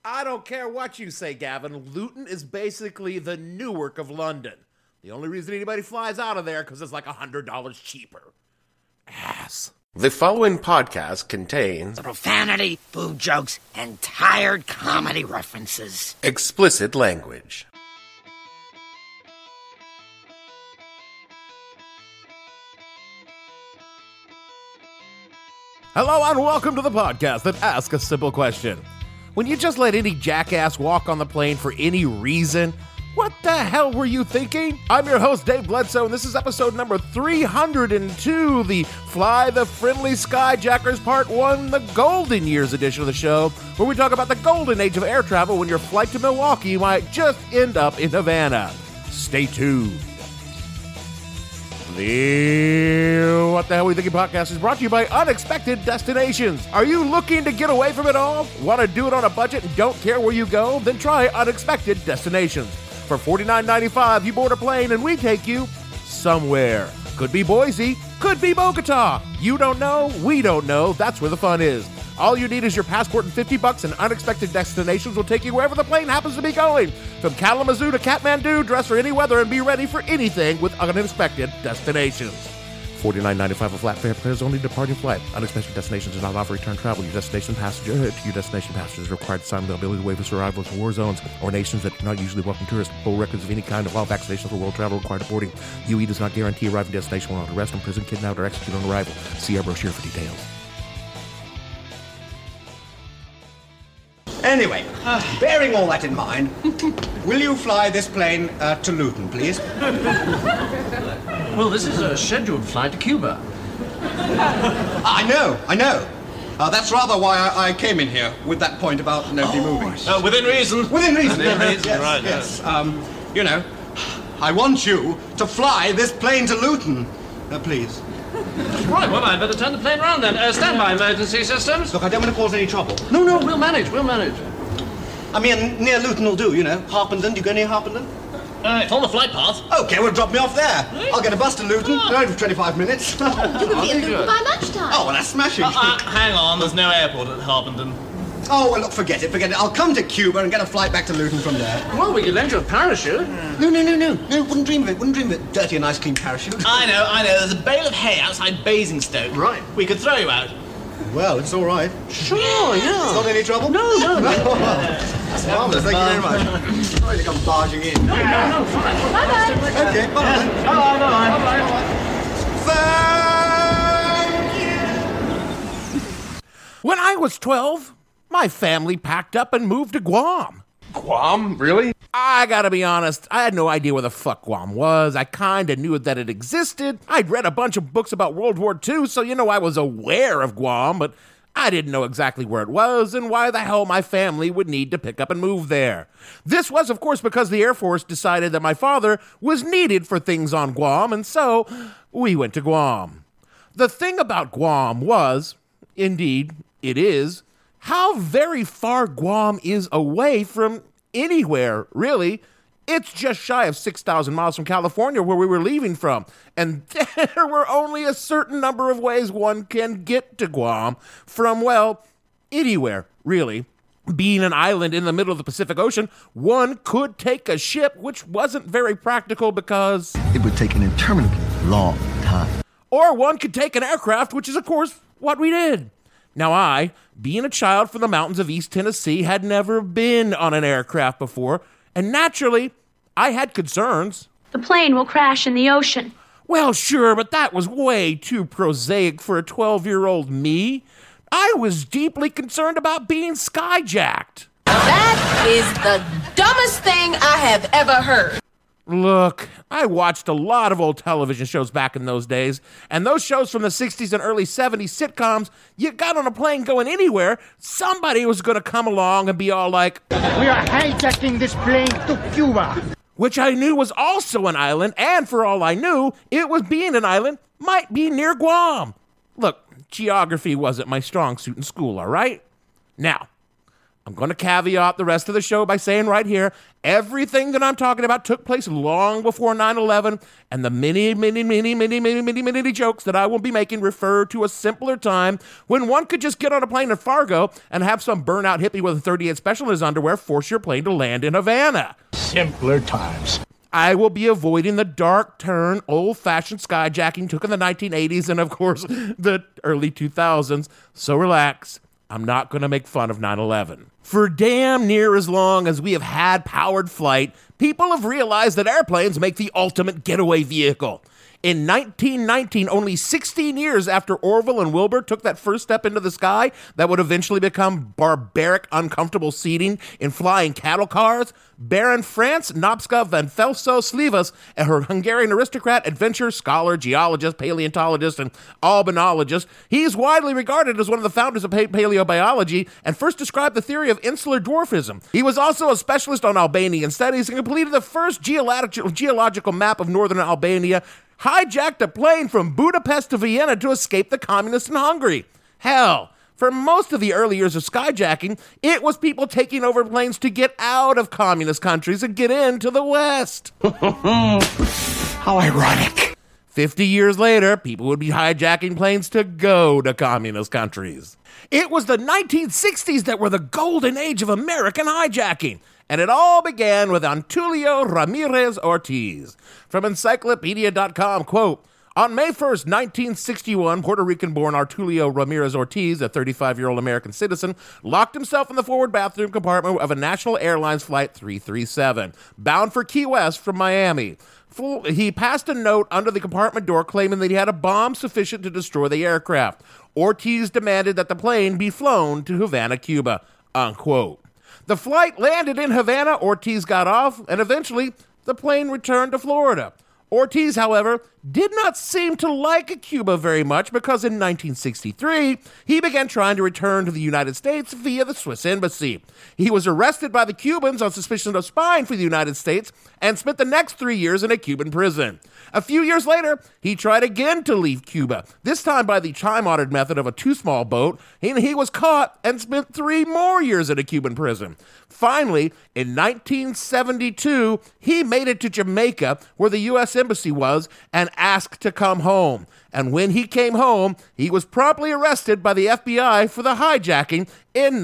I don't care what you say, Gavin. Luton is basically the Newark of London. The only reason anybody flies out of there because it's like $100 cheaper. Ass. The following podcast contains profanity, food jokes, and tired comedy references. Explicit language. Hello and welcome to the podcast that asks a simple question. When you just let any jackass walk on the plane for any reason, what the hell were you thinking? I'm your host, Dave Bledsoe, and this is episode number 302, the Fly the Friendly Skyjackers Part 1, the Golden Years edition of the show, where we talk about the golden age of air travel when your flight to Milwaukee might just end up in Havana. Stay tuned. The What the Hell We Thinking podcast is brought to you by Unexpected Destinations. Are you looking to get away from it all? Want to do it on a budget and don't care where you go? Then try Unexpected Destinations. For $49.95, you board a plane and we take you somewhere. Could be Boise, could be Bogota. You don't know, we don't know. That's where the fun is. All you need is your passport and $50, and Unexpected Destinations will take you wherever the plane happens to be going. From Kalamazoo to Kathmandu, dress for any weather and be ready for anything with Unexpected Destinations. $49.95 a flat fare players only departing flight. Unexpected Destinations does not offer return travel. Your destination passengers is required to sign the ability to waive for arrivals to war zones or nations that do not usually welcome tourists. Full records of any kind of all vaccinations for world travel required at boarding. UE does not guarantee arriving destination will not arrest, imprison, kidnap, or execute on arrival. See our brochure for details. Anyway, bearing all that in mind, will you fly this plane to Luton, please? Well, this is a scheduled flight to Cuba. I know. That's rather why I came in here with that point about nobody moving. Within reason. Within reason, Yes, right, yes. You know, I want you to fly this plane to Luton, please. Right, well, I'd better turn the plane around then. Stand by emergency systems. Look, I don't want to cause any trouble. No, we'll manage. I mean, near Luton will do, you know. Harpenden, do you go near Harpenden? It's on the flight path. Okay, well, drop me off there. I'll get a bus to Luton, only for 25 minutes. You could be in Luton by lunchtime. Oh, well, that's smashing. Hang on, there's no airport at Harpenden. Oh, well, look, forget it. I'll come to Cuba and get a flight back to Luton from there. Well, we could lend you a parachute. No, wouldn't dream of it. Dirty and nice, clean parachute. I know. There's a bale of hay outside Basingstoke. Right. We could throw you out. Well, it's all right. Sure, yeah. It's not any trouble? No. That's marvellous, thank you very much. Sorry to come barging in. No, fine. Bye-bye. Okay, bye. Bye. Thank you. When I was 12, my family packed up and moved to Guam. Guam? Really? I gotta be honest, I had no idea where the fuck Guam was. I kinda knew that it existed. I'd read a bunch of books about World War II, so I was aware of Guam, but I didn't know exactly where it was and why the hell my family would need to pick up and move there. This was, of course, because the Air Force decided that my father was needed for things on Guam, and so we went to Guam. The thing about Guam was, indeed, it is, how very far Guam is away from anywhere, really. It's just shy of 6,000 miles from California, where we were leaving from. And there were only a certain number of ways one can get to Guam from, well, anywhere, really. Being an island in the middle of the Pacific Ocean, one could take a ship, which wasn't very practical because it would take an interminably long time. Or one could take an aircraft, which is, of course, what we did. Now I, being a child from the mountains of East Tennessee, had never been on an aircraft before, and naturally, I had concerns. The plane will crash in the ocean. Well, sure, but that was way too prosaic for a 12-year-old me. I was deeply concerned about being skyjacked. That is the dumbest thing I have ever heard. Look, I watched a lot of old television shows back in those days, and those shows from the 60s and early 70s sitcoms, you got on a plane going anywhere, somebody was going to come along and be all like, "We are hijacking this plane to Cuba." Which I knew was also an island, and for all I knew, it was being an island might be near Guam. Look, geography wasn't my strong suit in school, all right? Now, I'm going to caveat the rest of the show by saying right here, everything that I'm talking about took place long before 9/11, and the many jokes that I will be making refer to a simpler time when one could just get on a plane in Fargo and have some burnout hippie with a 38 Special in his underwear force your plane to land in Havana. Simpler times. I will be avoiding the dark turn old-fashioned skyjacking took in the 1980s and, of course, the early 2000s, so relax. I'm not going to make fun of 9/11. For damn near as long as we have had powered flight, people have realized that airplanes make the ultimate getaway vehicle. In 1919, only 16 years after Orville and Wilbur took that first step into the sky that would eventually become barbaric, uncomfortable seating in flying cattle cars, Baron Franz Nopska van Velso-Slivas, a Hungarian aristocrat, adventurer, scholar, geologist, paleontologist, and albinologist, he's widely regarded as one of the founders of paleobiology and first described the theory of insular dwarfism. He was also a specialist on Albanian studies and completed the first geological map of northern Albania, hijacked a plane from Budapest to Vienna to escape the communists in Hungary. Hell, for most of the early years of skyjacking, it was people taking over planes to get out of communist countries and get into the West. How ironic. 50 years later, people would be hijacking planes to go to communist countries. It was the 1960s that were the golden age of American hijacking. And it all began with Antulio Ramirez Ortiz. From Encyclopedia.com, quote, on May 1st, 1961, Puerto Rican-born Artulio Ramirez Ortiz, a 35-year-old American citizen, locked himself in the forward bathroom compartment of a National Airlines Flight 337, bound for Key West from Miami. He passed a note under the compartment door claiming that he had a bomb sufficient to destroy the aircraft. Ortiz demanded that the plane be flown to Havana, Cuba, unquote. The flight landed in Havana, Ortiz got off, and eventually the plane returned to Florida. Ortiz, however, did not seem to like Cuba very much because in 1963, he began trying to return to the United States via the Swiss embassy. He was arrested by the Cubans on suspicion of spying for the United States and spent the next 3 years in a Cuban prison. A few years later, he tried again to leave Cuba, this time by the time-honored method of a too small boat, and he was caught and spent 3 more years in a Cuban prison. Finally, in 1972, he made it to Jamaica, where the U.S. Embassy was, and asked to come home. And when he came home, he was promptly arrested by the FBI for the hijacking in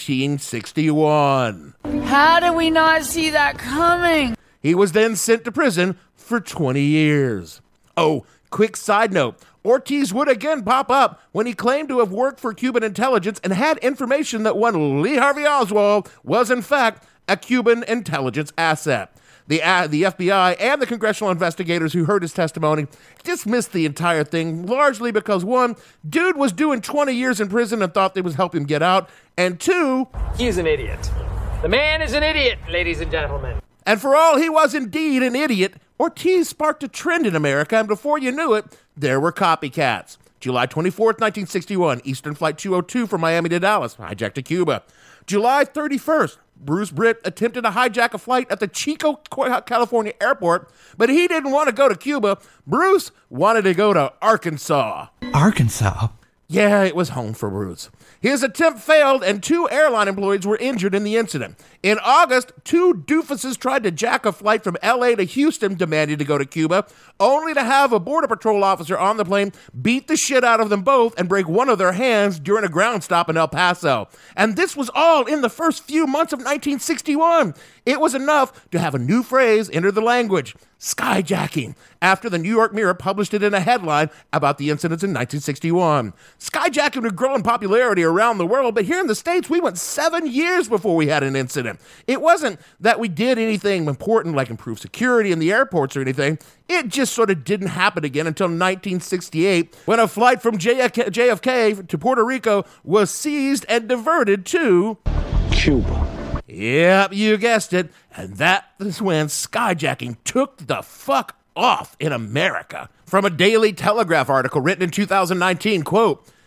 1961. How did we not see that coming? He was then sent to prison for 20 years. Oh, quick side note. Ortiz would again pop up when he claimed to have worked for Cuban intelligence and had information that one Lee Harvey Oswald was in fact a Cuban intelligence asset. The FBI and the congressional investigators who heard his testimony dismissed the entire thing, largely because, one, dude was doing 20 years in prison and thought they was helping him get out, and two, he's an idiot. The man is an idiot, ladies and gentlemen. And for all he was indeed an idiot, Ortiz sparked a trend in America, and before you knew it, there were copycats. July 24th, 1961, Eastern Flight 202 from Miami to Dallas, hijacked to Cuba. July 31st, Bruce Britt attempted to hijack a flight at the Chico, California airport, but he didn't want to go to Cuba. Bruce wanted to go to Arkansas. Arkansas? Yeah, it was home for Bruce. His attempt failed, and 2 airline employees were injured in the incident. In August, 2 doofuses tried to jack a flight from L.A. to Houston, demanding to go to Cuba, only to have a Border Patrol officer on the plane beat the shit out of them both and break one of their hands during a ground stop in El Paso. And this was all in the first few months of 1961. It was enough to have a new phrase enter the language, skyjacking, after the New York Mirror published it in a headline about the incidents in 1961. Skyjacking would grow in popularity around the world, but here in the States, we went 7 years before we had an incident. It wasn't that we did anything important like improve security in the airports or anything. It just sort of didn't happen again until 1968, when a flight from JFK to Puerto Rico was seized and diverted to Cuba. Yep, you guessed it. And that is when skyjacking took the fuck off in America. From a Daily Telegraph article written in 2019, quote,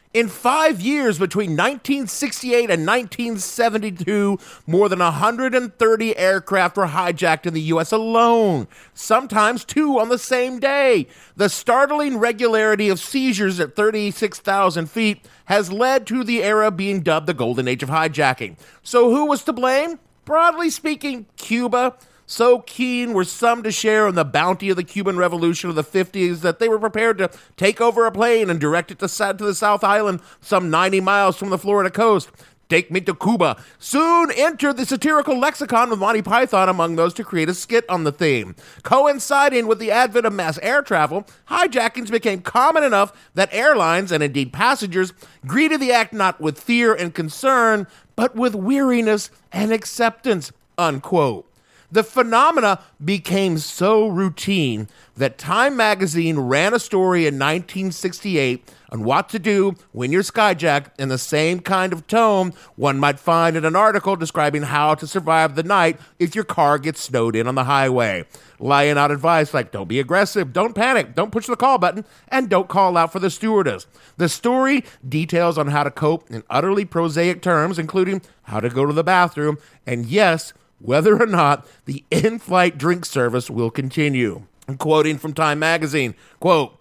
In 5 years between 1968 and 1972, more than 130 aircraft were hijacked in the U.S. alone, sometimes 2 on the same day. The startling regularity of seizures at 36,000 feet has led to the era being dubbed the Golden Age of hijacking. So who was to blame? Broadly speaking, Cuba. So keen were some to share in the bounty of the Cuban Revolution of the 50s that they were prepared to take over a plane and direct it to the South Island, some 90 miles from the Florida coast. Take me to Cuba soon entered the satirical lexicon with Monty Python among those to create a skit on the theme. Coinciding with the advent of mass air travel, hijackings became common enough that airlines, and indeed passengers, greeted the act not with fear and concern, but with weariness and acceptance, unquote. The phenomena became so routine that Time magazine ran a story in 1968 on what to do when you're skyjacked in the same kind of tone one might find in an article describing how to survive the night if your car gets snowed in on the highway. Laying out advice like don't be aggressive, don't panic, don't push the call button, and don't call out for the stewardess. The story details on how to cope in utterly prosaic terms, including how to go to the bathroom, and yes, whether or not the in-flight drink service will continue. I'm quoting from Time magazine, quote,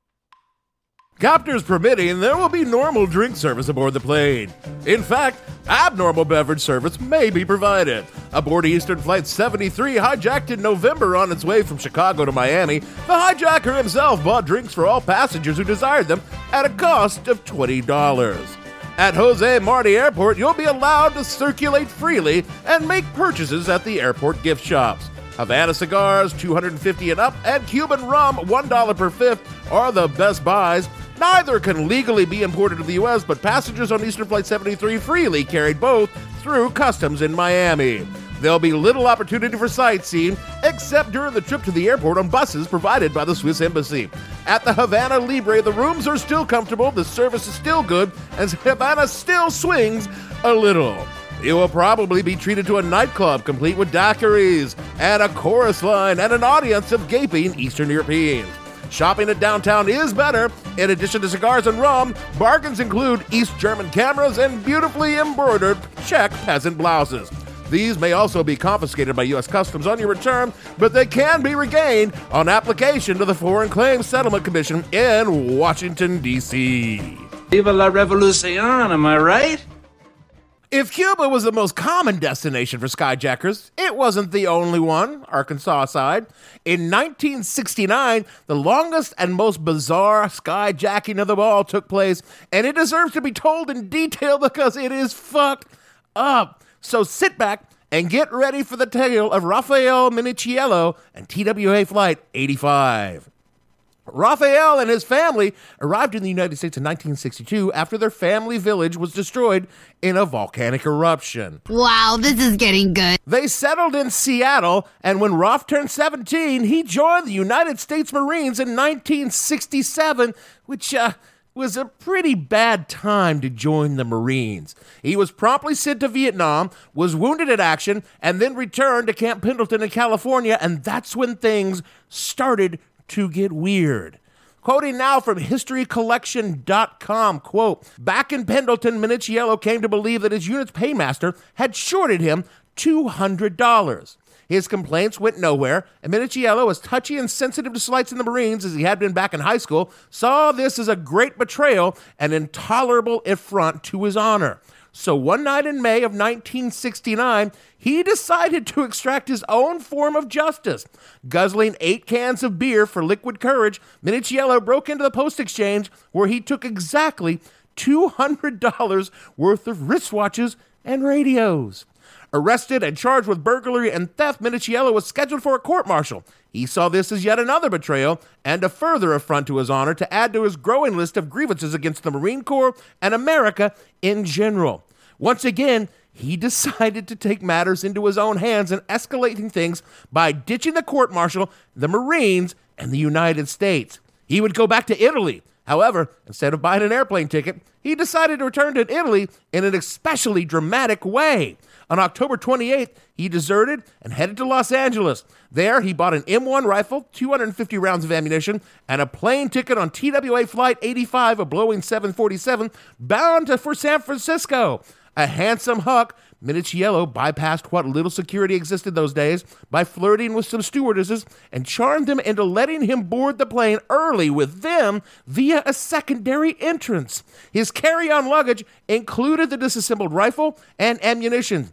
"Captors permitting, there will be normal drink service aboard the plane. In fact, abnormal beverage service may be provided. Aboard Eastern Flight 73, hijacked in November on its way from Chicago to Miami, the hijacker himself bought drinks for all passengers who desired them at a cost of $20. At Jose Marti Airport, you'll be allowed to circulate freely and make purchases at the airport gift shops. Havana cigars, $250 and up, and Cuban rum, $1 per fifth, are the best buys. Neither can legally be imported to the U.S., but passengers on Eastern Flight 73 freely carried both through customs in Miami. There'll be little opportunity for sightseeing, except during the trip to the airport on buses provided by the Swiss Embassy. At the Havana Libre, the rooms are still comfortable, the service is still good, and Havana still swings a little. You will probably be treated to a nightclub complete with daiquiris, and a chorus line, and an audience of gaping Eastern Europeans. Shopping at downtown is better. In addition to cigars and rum, bargains include East German cameras and beautifully embroidered Czech peasant blouses. These may also be confiscated by U.S. Customs on your return, but they can be regained on application to the Foreign Claims Settlement Commission in Washington, D.C. Viva la revolución, am I right? If Cuba was the most common destination for skyjackers, it wasn't the only one, Arkansas aside. In 1969, the longest and most bizarre skyjacking of them all took place, and it deserves to be told in detail because it is fucked up. So sit back and get ready for the tale of Rafael Minichiello and TWA Flight 85. Rafael and his family arrived in the United States in 1962 after their family village was destroyed in a volcanic eruption. Wow, this is getting good. They settled in Seattle, and when Rolf turned 17, he joined the United States Marines in 1967, which was a pretty bad time to join the Marines. He was promptly sent to Vietnam, was wounded in action, and then returned to Camp Pendleton in California, and that's when things started to get weird. Quoting now from historycollection.com, quote, "Back in Pendleton, Minichiello came to believe that his unit's paymaster had shorted him $200. His complaints went nowhere, and Minichiello, as touchy and sensitive to slights in the Marines as he had been back in high school, saw this as a great betrayal and intolerable affront to his honor. So one night in May of 1969, he decided to extract his own form of justice. Guzzling 8 cans of beer for liquid courage, Minichiello broke into the post exchange where he took exactly $200 worth of wristwatches and radios. Arrested and charged with burglary and theft, Minichiello was scheduled for a court-martial. He saw this as yet another betrayal and a further affront to his honor to add to his growing list of grievances against the Marine Corps and America in general. Once again, he decided to take matters into his own hands and escalating things by ditching the court-martial, the Marines, and the United States. He would go back to Italy. However, instead of buying an airplane ticket, he decided to return to Italy in an especially dramatic way. On October 28th, he deserted and headed to Los Angeles. There, he bought an M1 rifle, 250 rounds of ammunition, and a plane ticket on TWA Flight 85, a Boeing 747, bound for San Francisco. A handsome huck, Minichiello bypassed what little security existed those days by flirting with some stewardesses and charmed them into letting him board the plane early with them via a secondary entrance. His carry-on luggage included the disassembled rifle and ammunition.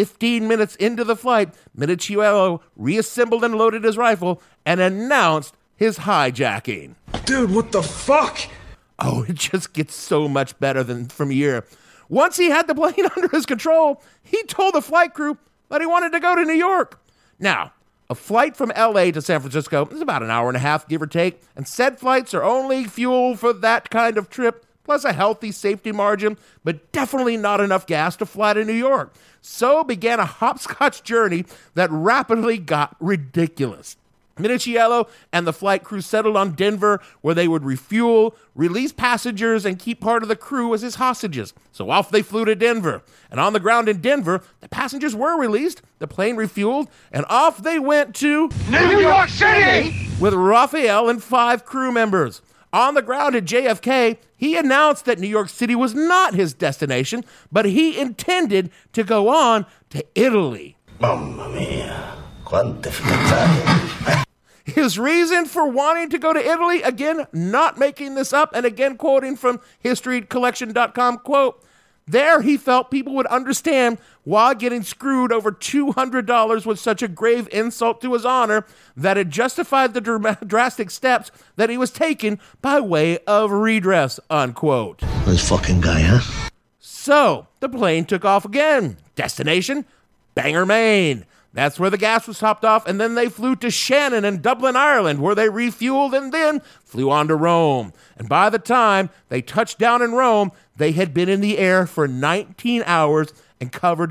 15 minutes into the flight, Minichiello reassembled and loaded his rifle and announced his hijacking. Dude, what the fuck? Oh, it just gets so much better than from here. Once he had the plane under his control, he told the flight crew that he wanted to go to New York. Now, a flight from LA to San Francisco is about an hour and a half, give or take, and said flights are only fuel for that kind of trip, plus a healthy safety margin, but definitely not enough gas to fly to New York. So began a hopscotch journey that rapidly got ridiculous. Minichiello and the flight crew settled on Denver, where they would refuel, release passengers, and keep part of the crew as his hostages. So off they flew to Denver. And on the ground in Denver, the passengers were released, the plane refueled, and off they went to New York City! With Raphael and 5 crew members. On the ground at JFK, he announced that New York City was not his destination, but he intended to go on to Italy. Mamma mia, quante fidanzate. His reason for wanting to go to Italy, again, not making this up, and again quoting from historycollection.com, quote, there he felt people would understand why getting screwed over $200 was such a grave insult to his honor that it justified the drastic steps that he was taking by way of redress, unquote. This fucking guy, huh? So, the plane took off again. Destination, Bangor, Maine. That's where the gas was topped off, and then they flew to Shannon in Dublin, Ireland, where they refueled and then flew on to Rome. And by the time they touched down in Rome, they had been in the air for 19 hours and covered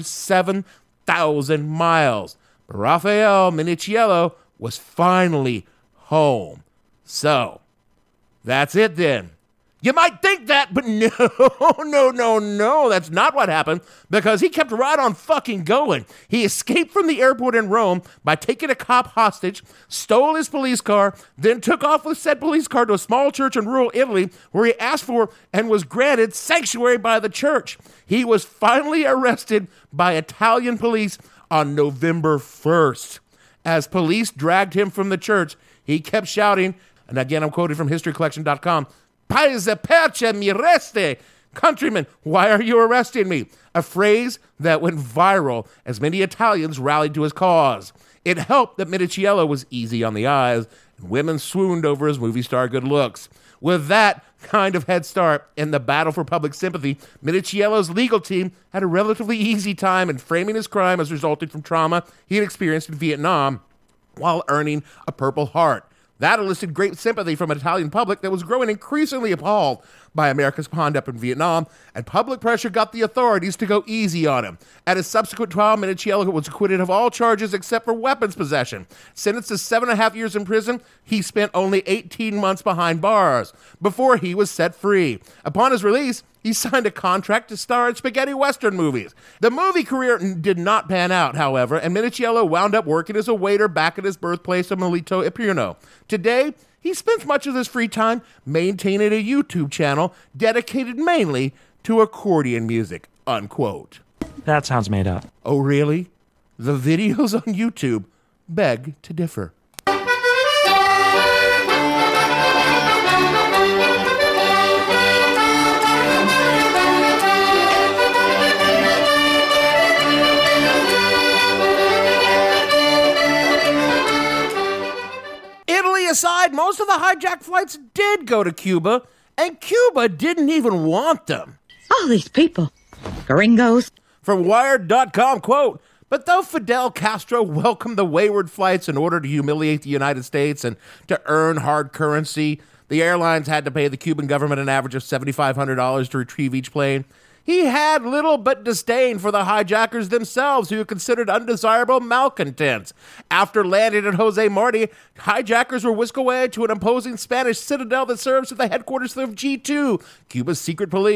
7,000 miles. But Raphael Minichiello was finally home. So, that's it then. You might think that, but no, that's not what happened, because he kept right on fucking going. He escaped from the airport in Rome by taking a cop hostage, stole his police car, then took off with said police car to a small church in rural Italy where he asked for and was granted sanctuary by the church. He was finally arrested by Italian police on November 1st. As police dragged him from the church, he kept shouting, and again I'm quoting from historycollection.com, Paese perce mi reste. Countrymen, why are you arresting me? A phrase that went viral as many Italians rallied to his cause. It helped that Minichiello was easy on the eyes, and women swooned over his movie star good looks. With that kind of head start in the battle for public sympathy, Minichiello's legal team had a relatively easy time in framing his crime as resulting from trauma he had experienced in Vietnam while earning a Purple Heart. That elicited great sympathy from an Italian public that was growing increasingly appalled by America's conduct in Vietnam, and public pressure got the authorities to go easy on him. At his subsequent trial, Minichiello was acquitted of all charges except for weapons possession. Sentenced to 7.5 years in prison, he spent only 18 months behind bars before he was set free. Upon his release, he signed a contract to star in spaghetti western movies. The movie career did not pan out, however, and Minichiello wound up working as a waiter back at his birthplace of Milito Epirno. Today, he spends much of his free time maintaining a YouTube channel dedicated mainly to accordion music, unquote. That sounds made up. Oh, really? The videos on YouTube beg to differ. Aside, most of the hijacked flights did go to Cuba, and Cuba didn't even want them. All these people, gringos. From Wired.com, quote, but though Fidel Castro welcomed the wayward flights in order to humiliate the United States and to earn hard currency, the airlines had to pay the Cuban government an average of $7,500 to retrieve each plane. He had little but disdain for the hijackers themselves, who he considered undesirable malcontents. After landing at Jose Marti, hijackers were whisked away to an imposing Spanish citadel that serves as the headquarters of G2, Cuba's secret police.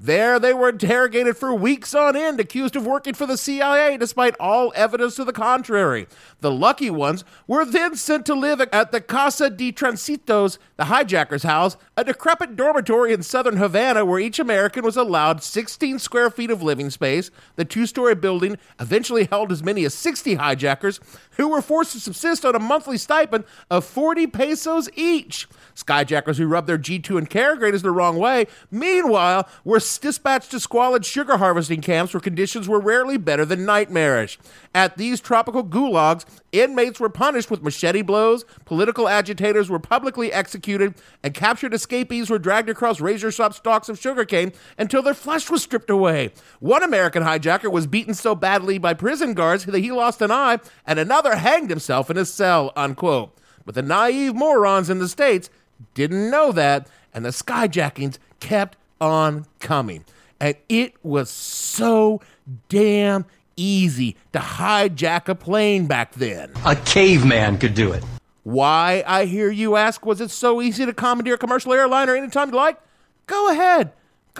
There, they were interrogated for weeks on end, accused of working for the CIA, despite all evidence to the contrary. The lucky ones were then sent to live at the Casa de Transitos, the hijackers' house, a decrepit dormitory in southern Havana where each American was allowed 16 square feet of living space. The two-story building eventually held as many as 60 hijackers, who were forced to subsist on a monthly stipend of 40 pesos each. Skyjackers who rubbed their G2 and carrier the wrong way, meanwhile, were dispatched to squalid sugar harvesting camps where conditions were rarely better than nightmarish. At these tropical gulags, inmates were punished with machete blows, political agitators were publicly executed, and captured escapees were dragged across razor-sharp stalks of sugarcane until their flesh was stripped away. One American hijacker was beaten so badly by prison guards that he lost an eye, and another hanged himself in his cell, unquote. But the naive morons in the States didn't know that, and the skyjackings kept on coming. And it was so damn easy to hijack a plane back then. A caveman could do it. Why, I hear you ask, was it so easy to commandeer a commercial airliner anytime you like? Go ahead.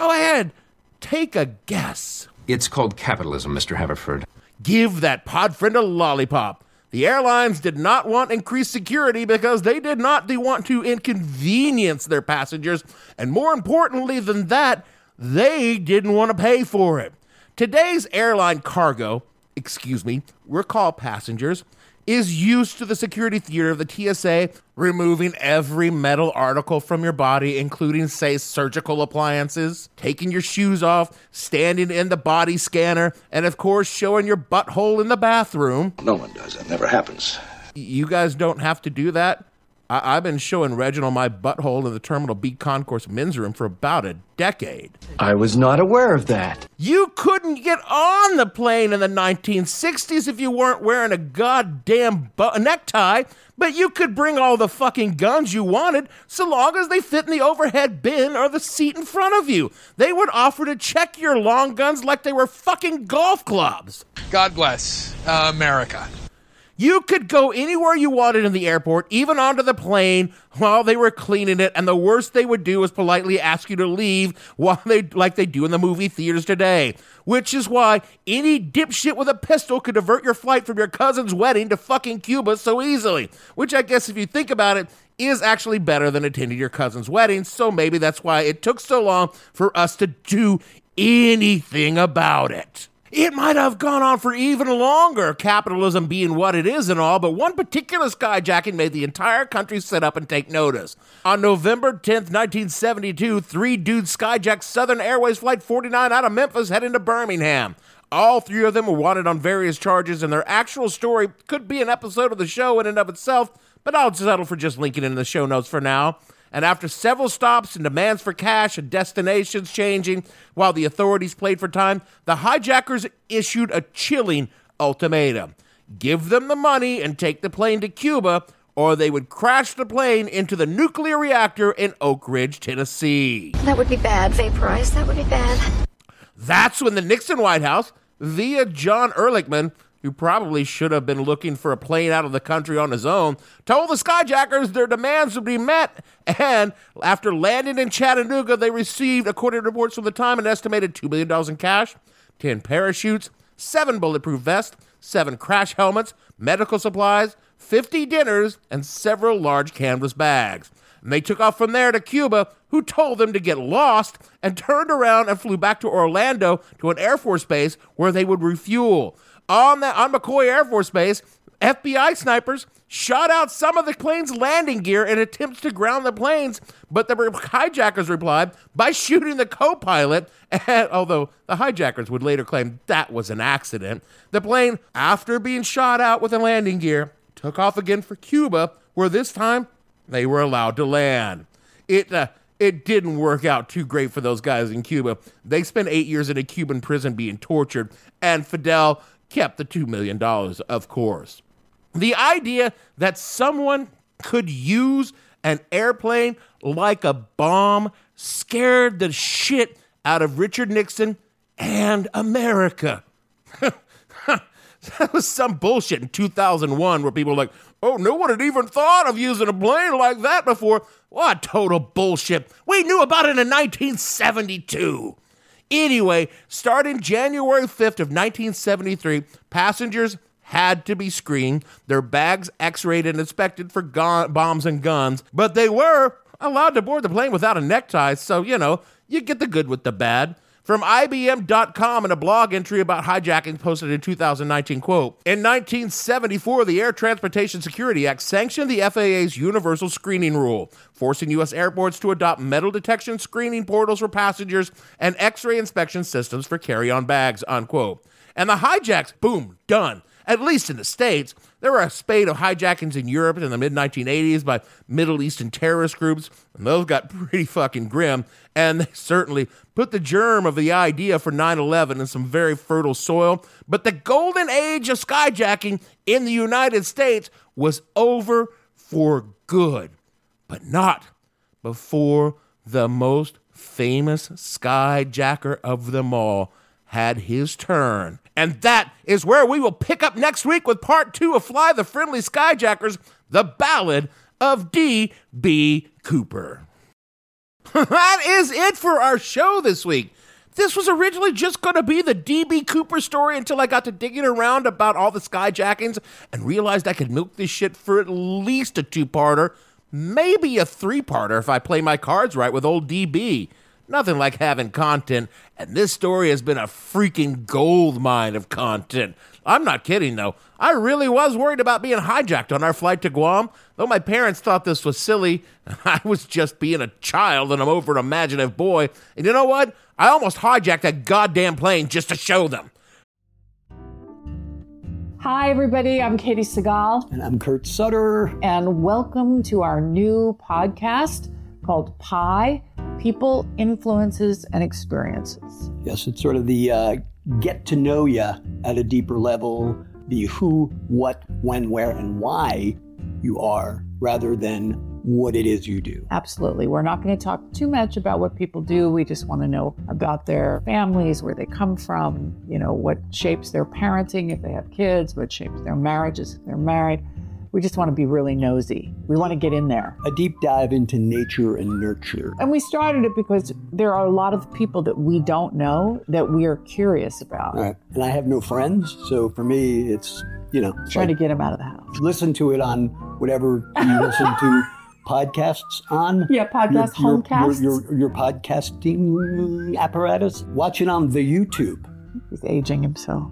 Take a guess. It's called capitalism, Mr. Haverford. Give that pod friend a lollipop. The airlines did not want increased security because they did not want to inconvenience their passengers, and more importantly than that, they didn't want to pay for it. Today's airline cargo, we're called passengers, is used to the security theater of the TSA, removing every metal article from your body, including, say, surgical appliances, taking your shoes off, standing in the body scanner, and, of course, showing your butthole in the bathroom. No one does. That never happens. You guys don't have to do that? I've been showing Reginald my butthole in the Terminal B Concourse men's room for about a decade. I was not aware of that. You couldn't get on the plane in the 1960s if you weren't wearing a goddamn necktie, but you could bring all the fucking guns you wanted so long as they fit in the overhead bin or the seat in front of you. They would offer to check your long guns like they were fucking golf clubs. God bless America. You could go anywhere you wanted in the airport, even onto the plane, while they were cleaning it, and the worst they would do was politely ask you to leave like they do in the movie theaters today. Which is why any dipshit with a pistol could divert your flight from your cousin's wedding to fucking Cuba so easily. Which I guess if you think about it, is actually better than attending your cousin's wedding, so maybe that's why it took so long for us to do anything about it. It might have gone on for even longer, capitalism being what it is and all, but one particular skyjacking made the entire country sit up and take notice. On November 10th, 1972, 3 dudes skyjacked Southern Airways Flight 49 out of Memphis heading to Birmingham. All 3 of them were wanted on various charges, and their actual story could be an episode of the show in and of itself, but I'll settle for just linking it in the show notes for now. And after several stops and demands for cash and destinations changing while the authorities played for time, the hijackers issued a chilling ultimatum. Give them the money and take the plane to Cuba, or they would crash the plane into the nuclear reactor in Oak Ridge, Tennessee. That would be bad, Vaporize. That would be bad. That's when the Nixon White House, via John Ehrlichman, who probably should have been looking for a plane out of the country on his own, told the skyjackers their demands would be met, and after landing in Chattanooga, they received, according to reports from the time, an estimated $2 million in cash, 10 parachutes, 7 bulletproof vests, 7 crash helmets, medical supplies, 50 dinners, and several large canvas bags. And they took off from there to Cuba, who told them to get lost, and turned around and flew back to Orlando to an Air Force base where they would refuel. On McCoy Air Force Base, FBI snipers shot out some of the plane's landing gear in attempts to ground the planes, but the hijackers replied by shooting the co-pilot, and although the hijackers would later claim that was an accident, the plane, after being shot out with the landing gear, took off again for Cuba, where this time they were allowed to land. It didn't work out too great for those guys in Cuba. They spent 8 years in a Cuban prison being tortured, and Fidel kept the $2 million, of course. The idea that someone could use an airplane like a bomb scared the shit out of Richard Nixon and America. That was some bullshit in 2001 where people were like, oh, no one had even thought of using a plane like that before. What total bullshit. We knew about it in 1972. Anyway, starting January 5th of 1973, passengers had to be screened, their bags x-rayed and inspected for bombs and guns, but they were allowed to board the plane without a necktie, so, you get the good with the bad. From IBM.com in a blog entry about hijacking posted in 2019, quote, in 1974, the Air Transportation Security Act sanctioned the FAA's universal screening rule, forcing U.S. airports to adopt metal detection screening portals for passengers and x-ray inspection systems for carry-on bags, unquote. And the hijacks, boom, done. At least in the States. There were a spate of hijackings in Europe in the mid-1980s by Middle Eastern terrorist groups, and those got pretty fucking grim, and they certainly put the germ of the idea for 9/11 in some very fertile soil. But the golden age of skyjacking in the United States was over for good, but not before the most famous skyjacker of them all had his turn. And that is where we will pick up next week with part 2 of Fly the Friendly Skyjackers, the Ballad of D.B. Cooper. That is it for our show this week. This was originally just going to be the D.B. Cooper story until I got to digging around about all the skyjackings and realized I could milk this shit for at least a 2-parter, maybe a 3-parter if I play my cards right with old D.B. Nothing like having content, and this story has been a freaking gold mine of content. I'm not kidding, though. I really was worried about being hijacked on our flight to Guam, though my parents thought this was silly. I was just being a child, and I'm over an imaginative boy. And you know what? I almost hijacked that goddamn plane just to show them. Hi, everybody. I'm Katie Segal. And I'm Kurt Sutter. And welcome to our new podcast called Pi, People, Influences, and Experiences. Yes, it's sort of the get to know you at a deeper level, the who, what, when, where, and why you are, rather than what it is you do. Absolutely. We're not going to talk too much about what people do. We just want to know about their families, where they come from, what shapes their parenting if they have kids, what shapes their marriages if they're married. We just want to be really nosy. We want to get in there. A deep dive into nature and nurture. And we started it because there are a lot of people that we don't know that we are curious about. Right. And I have no friends, so for me, it's, trying to get them out of the house. Listen to it on whatever you listen to podcasts on. Yeah, homecasts. Your podcasting apparatus. Watch it on the YouTube. He's aging himself.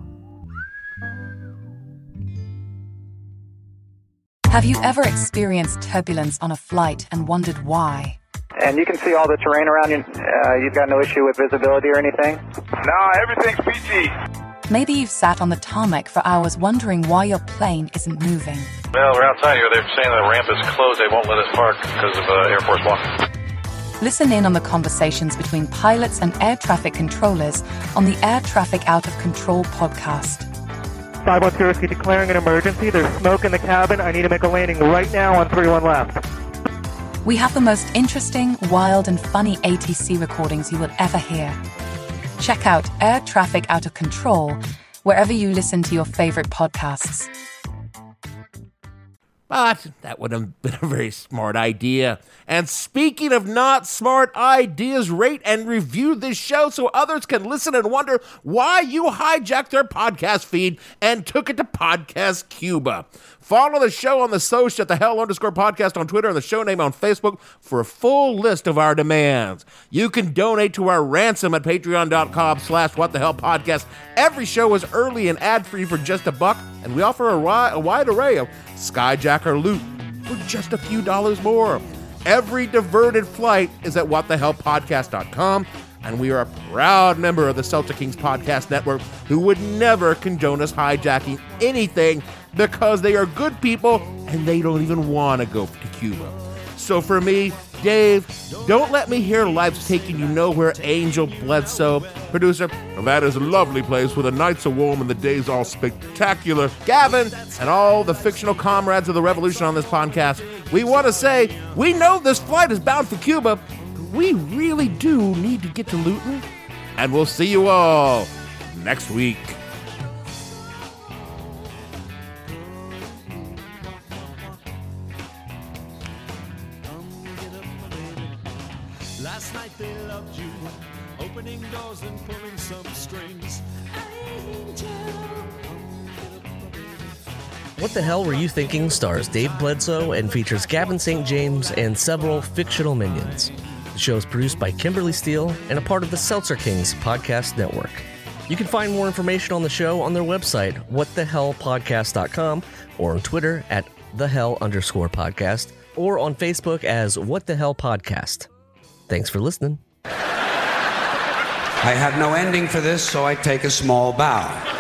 Have you ever experienced turbulence on a flight and wondered why? And you can see all the terrain around you. You've got no issue with visibility or anything? No, everything's PG. Maybe you've sat on the tarmac for hours wondering why your plane isn't moving. Well, we're outside here. They're saying the ramp is closed. They won't let us park because of Air Force One. Listen in on the conversations between pilots and air traffic controllers on the Air Traffic Out of Control podcast. 510 Whiskey declaring an emergency. There's smoke in the cabin. I need to make a landing right now on 31 left. We have the most interesting, wild, and funny ATC recordings you will ever hear. Check out Air Traffic Out of Control wherever you listen to your favorite podcasts. But that would have been a very smart idea. And speaking of not smart ideas, rate and review this show so others can listen and wonder why you hijacked their podcast feed and took it to Podcast Cuba. Follow the show on the social at @thehell_podcast on Twitter and the show name on Facebook for a full list of our demands. You can donate to our ransom at patreon.com/whatthehellpodcast. Every show is early and ad-free for just $1, and we offer a wide array of Skyjacker loot for just a few dollars more. Every diverted flight is at whatthehellpodcast.com, and we are a proud member of the Celtic Kings Podcast Network, who would never condone us hijacking anything because they are good people and they don't even want to go to Cuba. So for me, Dave, don't let me hear life's taking you nowhere, Angel Bledsoe. Producer, that is a lovely place where the nights are warm and the days all spectacular. Gavin, and all the fictional comrades of the revolution on this podcast, we want to say, we know this flight is bound for Cuba, but we really do need to get to Luton. And we'll see you all next week. Last night they loved you, opening doors and pulling some strings. What the Hell Were You Thinking stars Dave Bledsoe and features Gavin St. James and several fictional minions. The show is produced by Kimberly Steele and a part of the Seltzer Kings podcast network. You can find more information on the show on their website, whatthehellpodcast.com, or on Twitter at @thehell_podcast, or on Facebook as What the Hell Podcast. Thanks for listening. I have no ending for this, so I take a small bow.